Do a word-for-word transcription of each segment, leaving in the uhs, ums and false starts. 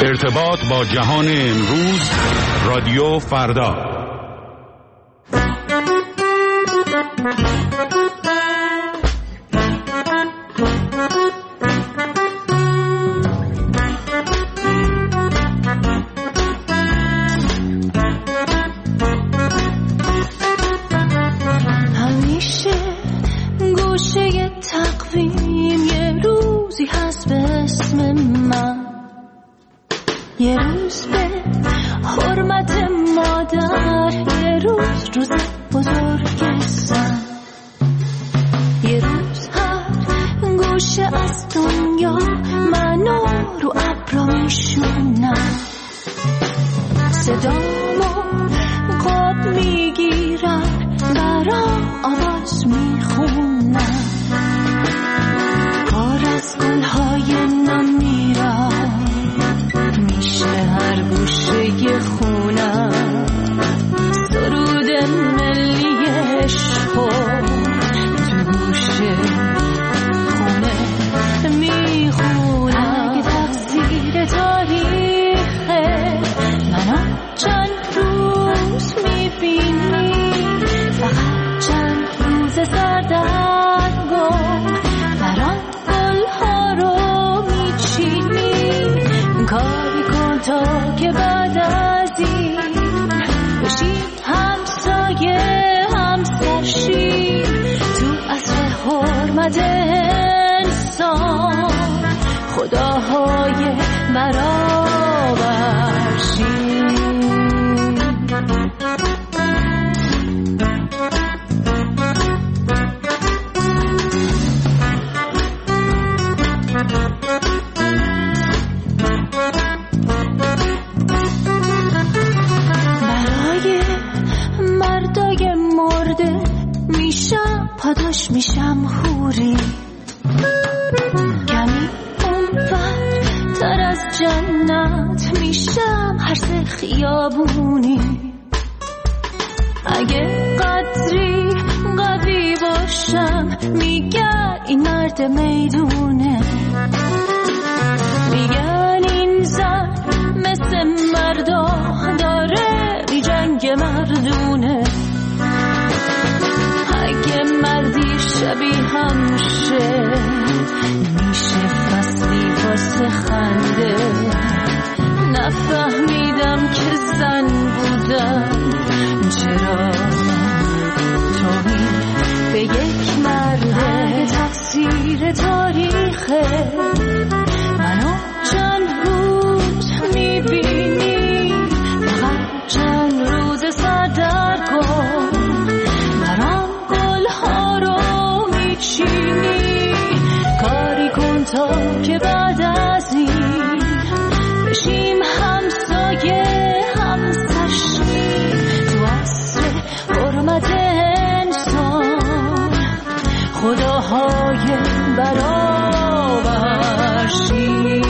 ارتباط با جهان امروز، رادیو فردا. همیشه گوشه تقویم یه روزی هست به اسم من، یه روز به حرمت مادر، یه روز روز بزرگ زن، یه روز هر گوشه از دنیا منو رو ابرا میشونم، صدامو قاب میگیرم، برام آواز میخونم، کار از گلهای نم میرم، میشه هر گوشه خونم، سرود ملی عشقو تو گوشه خونه میخونم. اگه تقصیر تاریخه منو چند روز میبینی، فقط چند روز سردرگم برام گلها رو میچینی، کاری کن تا که بعد از این بشیم همسایه همسرشیم، تو عصر حرمت انسان خداهای برابرشیم. پاداش میشم خوری، کمی اونور تر از جنت میشم هر سه خیابونی، اگه قدری قوی باشم میگن این مرد میدونه، میگن این زن مثل مردا داره بی جنگ مردونه، اگه مردی شبیه همشه میشه فصلی واسه خنده، نفهمیدم که زن بودم چرا توهین به یک مرده. اگه تقصیر تاریخه منو چند روز میبینی، فقط چند روز سردرگم برام گلها رو میچینی، کاری کن تا که بعد از این بشیم همسایه همسرشیم، تو عصر حرمت انسان خداهای برابرشیم.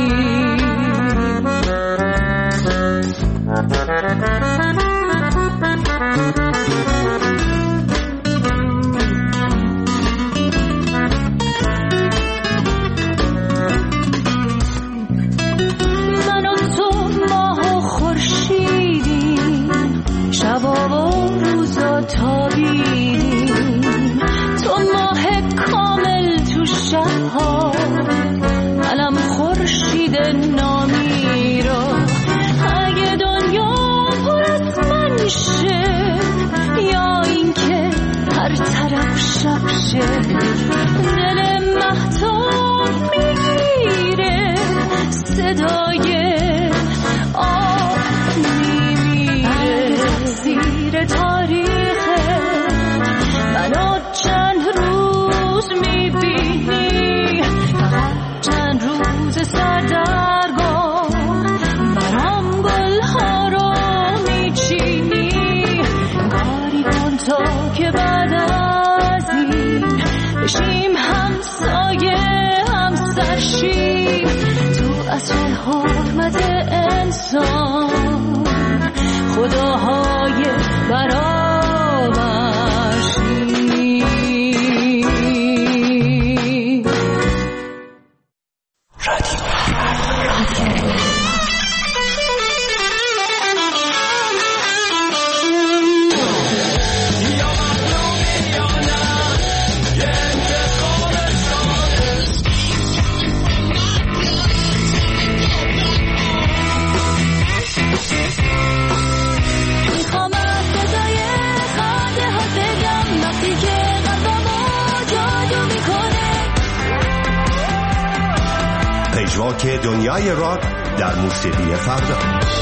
شبا و روزا تابیدیم، تو ماه کامل تو شبها، علم خورشید نامی را، اگه دنیا پر از من شه یا اینکه هر طرف شب شه، دل مهتاب میگیره صدای آب میمیره. زیر تاریخه منو چند روز میبینی، فقط چند روز سردرگم برام گلها رو میچینی، کاری کن تا که بعد از این بشیم همسایه همسرشیم، تو عصر حرمت انسان خداهای برابرشیم. ناک دنیای راک در موسیقی فردا.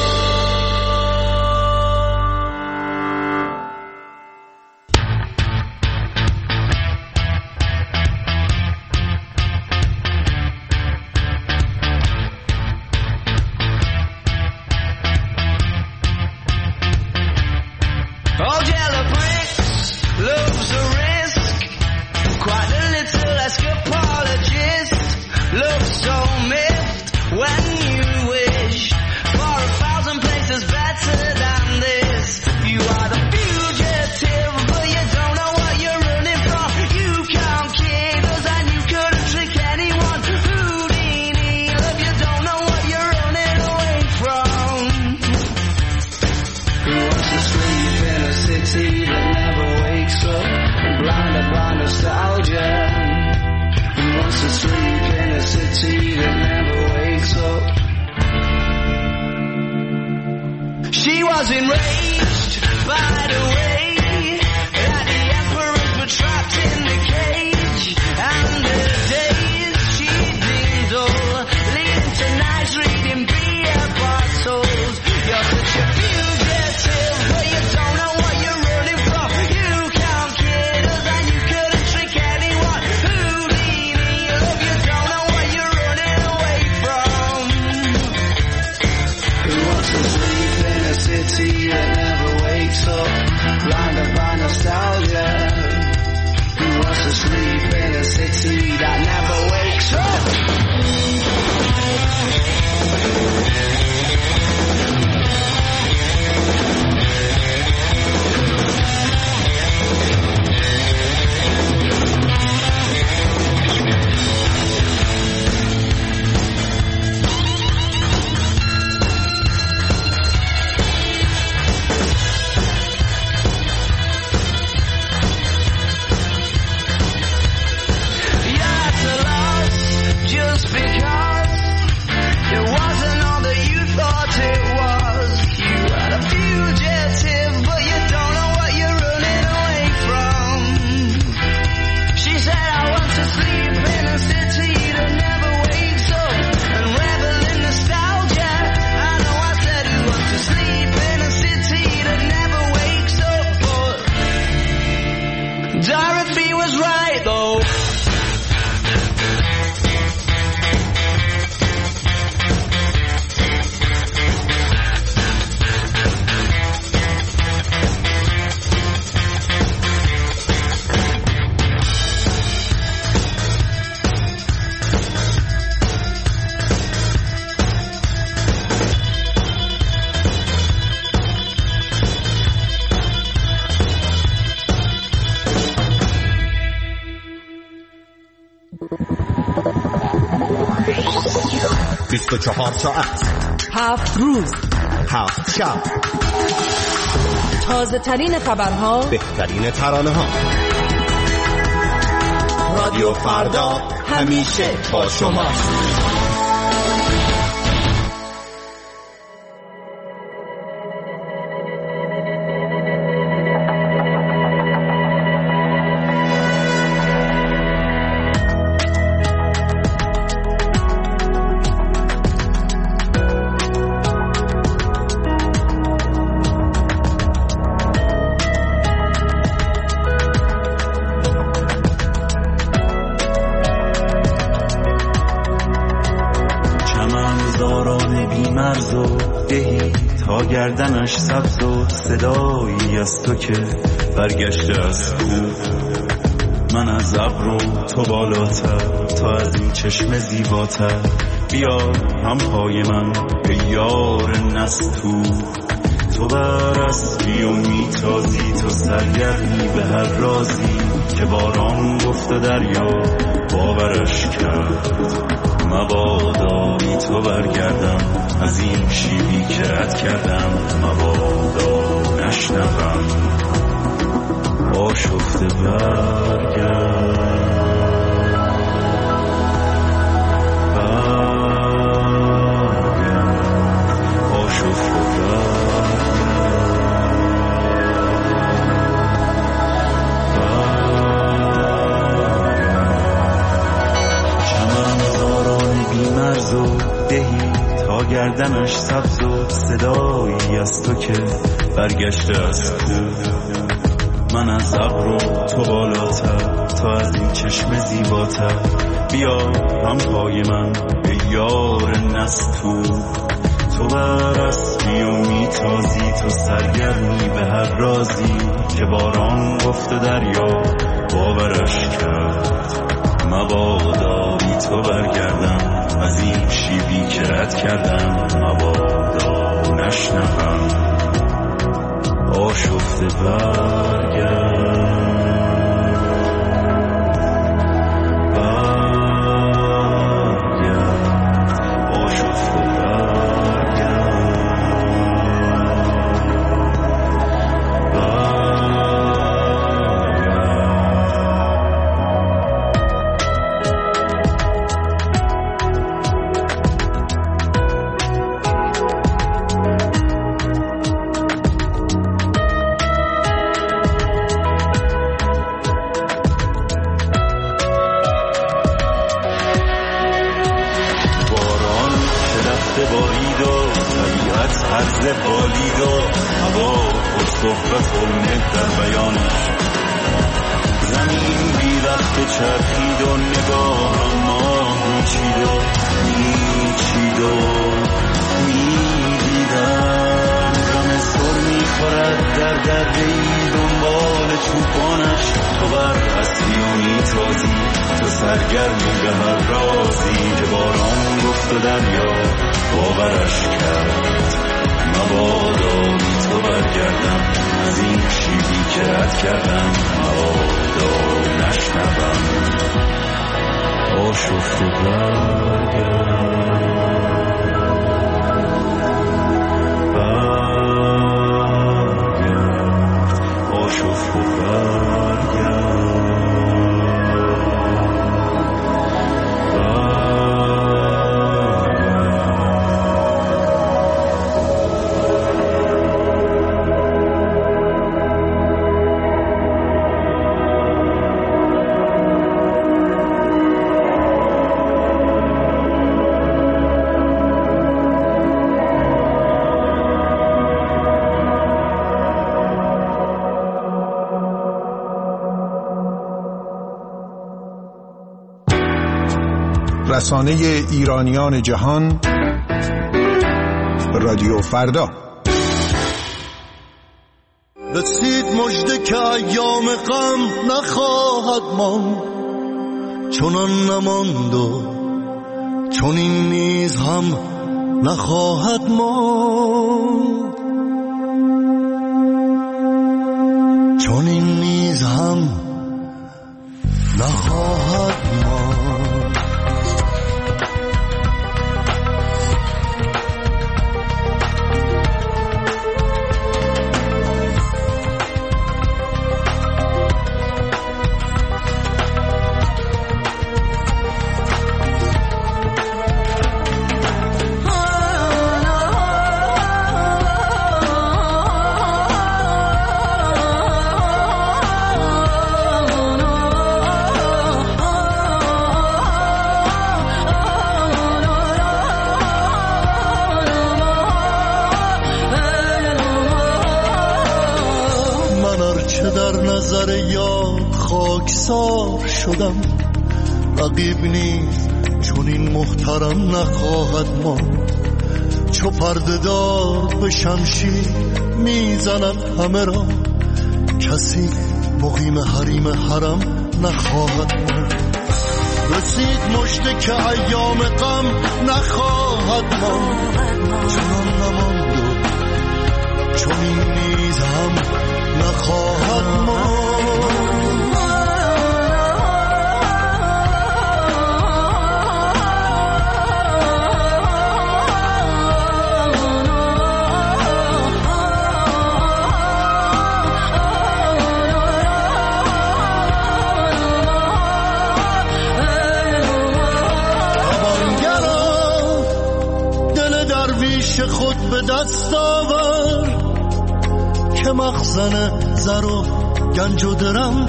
بیست و چهار ساعت، هفت روز، هفت شب، تازه ترین خبرها، بهترین ترانه ها. رادیو فردا همیشه با شماست. گردنش سبز و صدایی از تو که برگشته از کوه. من از ابرو تو بالاتر، تا از این چشم زیباتر. بیا هم پای من به یار نستو. تو بر اسبی و میتازی، تو سرگردی به هر رازی که باران گفته دریا باورش کرد. مبادا بی تو برگردم از این شیبی که رد کردم. مبادا نشنوم آشفته برگرد. دهی تا گردنش سبز و صدایی از تو که برگشته از کوه. من از ابر و تو بالاتر، تا از این چشم زیباتر. بیا هم پای من به یار نستور. تو بر اسبی و میتازی، تو سرگرمی به هر رازی که باران گفت دریا باورش کرد. مبادا بی تو برگردم از این شیبی که رد کردم. مبادا نشنوم آشفته برگرد. رسانه ایرانیان جهان، رادیو فردا. رسید مژده که ایام غم نخواهد ماند، چنان نماند و چون این نیز هم نخواهد ماند، چون این نیز هم نخواهد ماند. خاکسار شدم، رقیب نیز چون این محترم نخواهد ماند. چو پرده دار به شمشیر میزند همه را، کسی مقیم حریم حرم نخواهد ماند. رسید مژده که ایام غم نخواهد ماند، چنان نماند و چون این نیز هم نخواهد ماند. خود به دست آور که مخزن زر و گنج و درم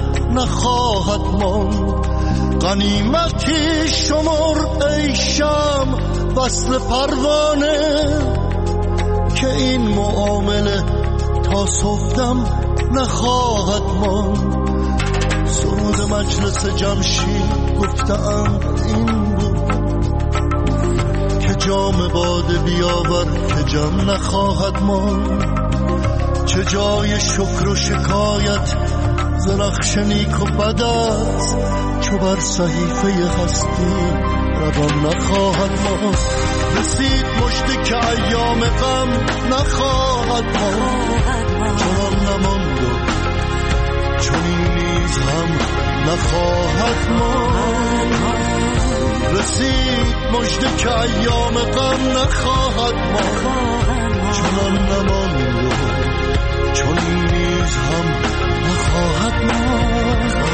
نخواهد ماند. غنیمتی شمر ای شمع وصل پروانه که این معامله تا صبحدم نخواهد ماند. سرود مجلس جمشید گفتم این بود که جام باده بیاور که جم نخواهد ماند. چه جای شکر و شکایت ز نقش نیک و بد است چو بر صحیفه هستی روان نخواهد ماند. رسید مژده که ایام غم نخواهد ماند. چنان نماند و چنین نیز هم نخواهد ماند. رسید مژده که ایام غم نخواهد ماند. چنان نماند و چنین نیز هم نخواهد ماند.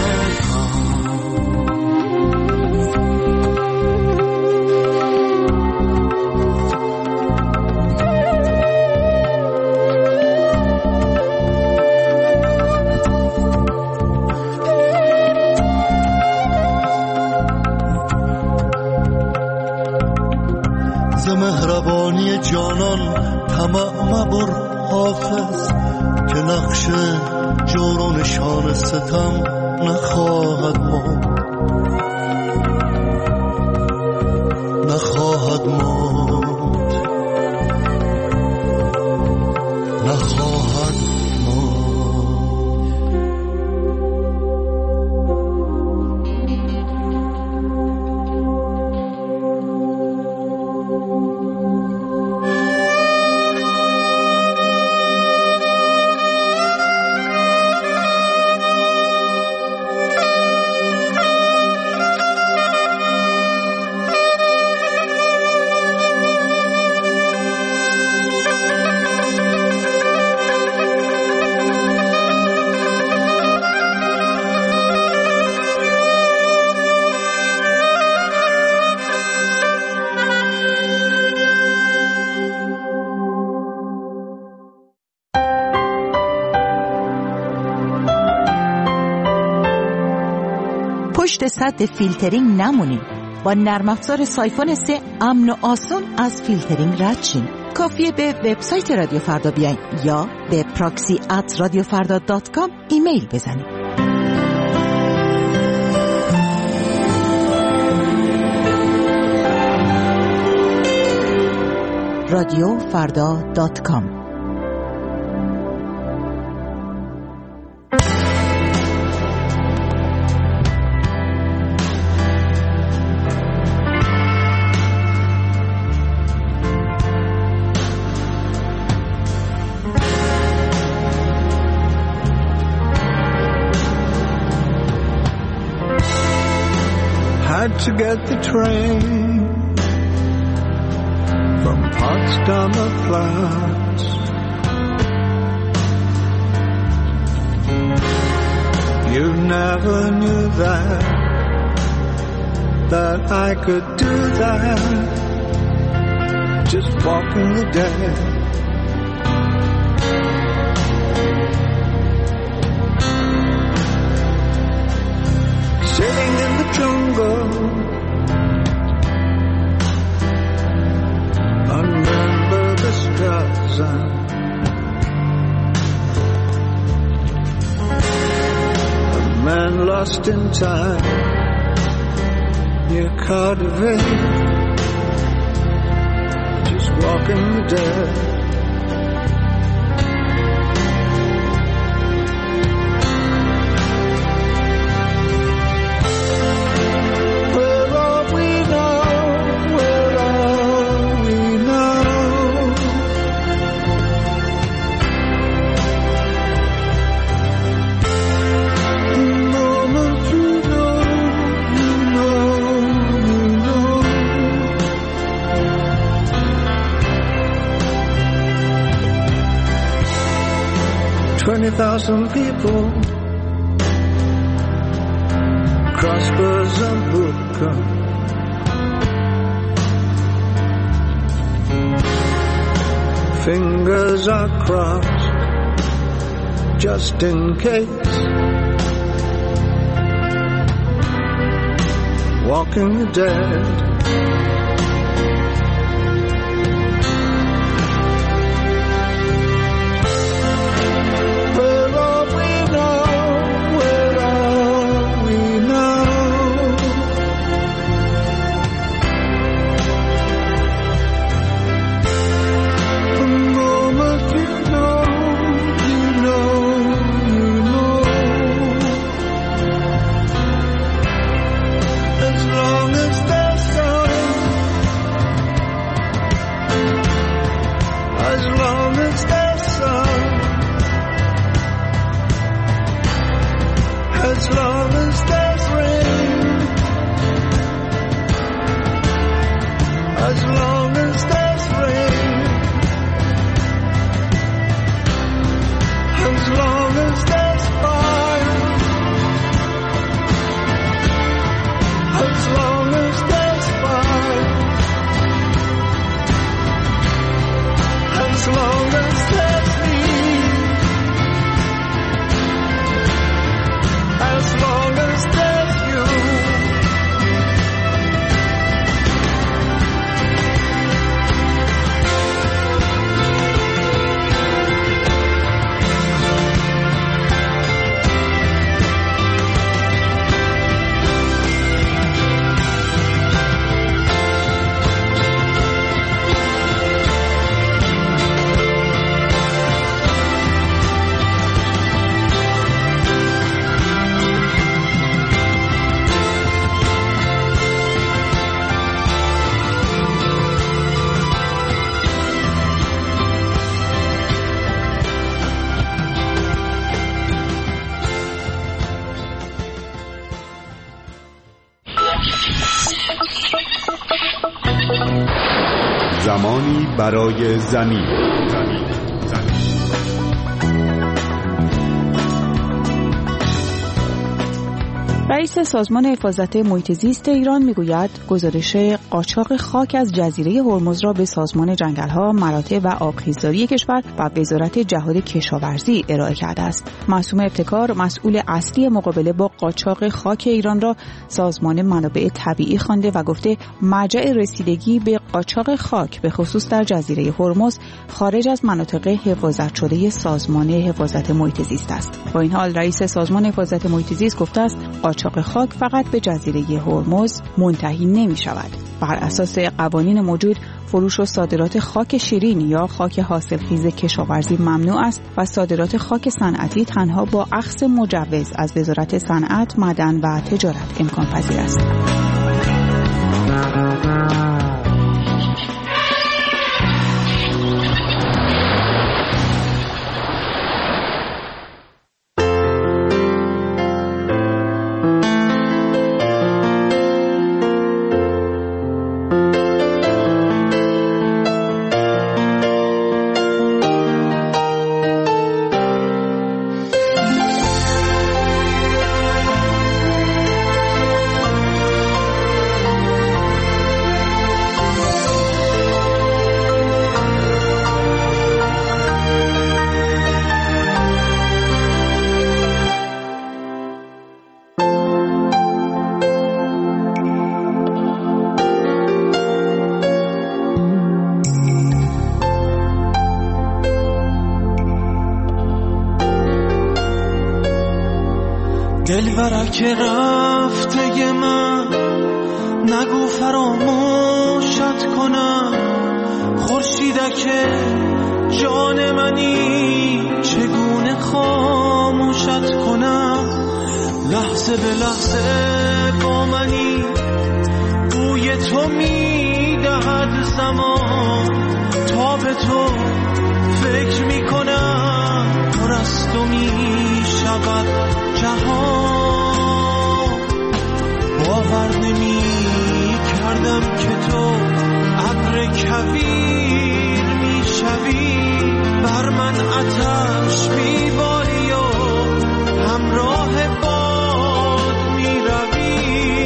مهربانی جانان طمع مبر حافظ که نقش جور و نشان ستم نخواهد ماند. نخواهد ماند. نخواهد پشت سد فیلترینگ نمونید. با نرم افزار سایفون سه امن و آسان از فیلترینگ رد شین. کافیه به وبسایت رادیو فردا بیاین یا به پراکسی ات رادیو فردا دات کام ایمیل بزنید. رادیو فردا دات کام. To get the train from Potsdamer Platz. You never knew that, that I could do that, just walking the dead. Sitting in the jungle, remember the Straße. A man lost in time near Cardiff, just walking the dead. Twenty thousand people cross Berzabuka. Fingers are crossed just in case. Walking the dead. زمانی برای زمین. رئیس سازمان حفاظت محیط زیست ایران میگوید گزارش قاچاق خاک از جزیره هرمز را به سازمان جنگل‌ها، مراتع و آبخیزداری کشور و وزارت جهاد کشاورزی ارائه کرده است. معصومه ابتکار، مسئول اصلی مقابله با قاچاق خاک ایران را سازمان منابع طبیعی خوانده و گفته مرجع رسیدگی به قاچاق خاک به خصوص در جزیره هرمز خارج از مناطق حفاظت شده سازمان حفاظت محیط زیست است. با این حال رئیس سازمان حفاظت محیط زیست گفته است قاچاق خاک فقط به جزیره هرمز منتهی نمی شود. بر اساس قوانین موجود فروش و صادرات خاک شیرین یا خاک حاصلخیز کشاورزی ممنوع است و صادرات خاک صنعتی تنها با اخذ مجوز از وزارت صنعت، معدن و تجارت امکان پذیر است. دلبرک رفته من نگو فراموشت کنم، خورشیدک جان منی چگونه خاموشت کنم، لحظه به لحظه با منی بوی تو میدهد زمان، تا به تو فکر میکنم پر از تو میشود جهان. باور نمی کردم که تو ابر کویر میشوی، بر من آتش میباری و همراه باد میروی.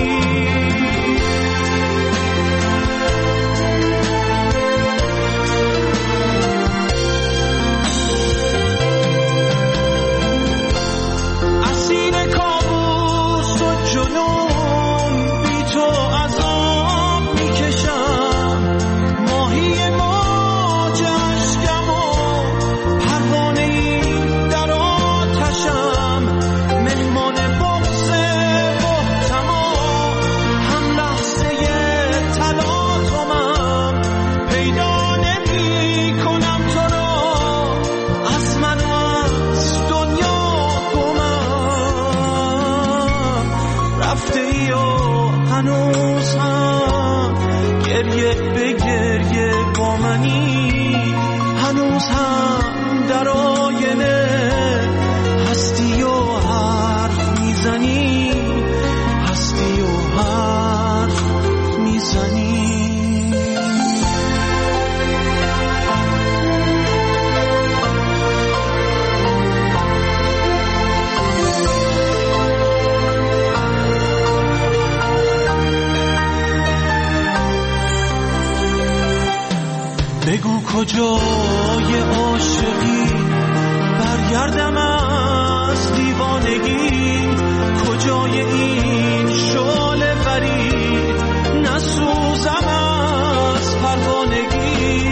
بگو کجای عاشقی، برگردم از دیوانگی، کجای این شعله برید نسوزم از پروانگی.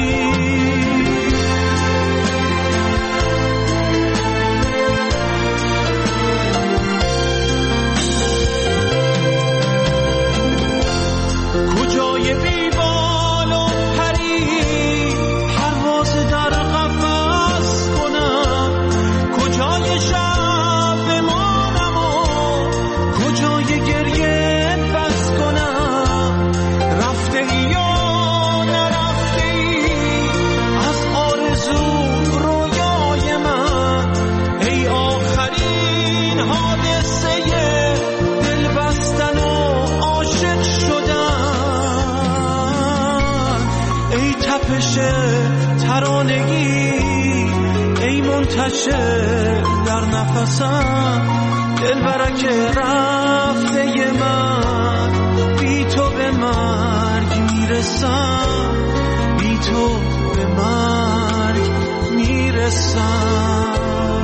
کجای بیبال و پری در قفس کنم، کجای شب بمانم و کجای گریه بس کنم. رفته ای یا نرفته ای ای تپش ترانگی، ای منتشر در نفسم، دلبرک رفته من، بی تو به مرگ میرسم، بی تو به مرگ میرسم.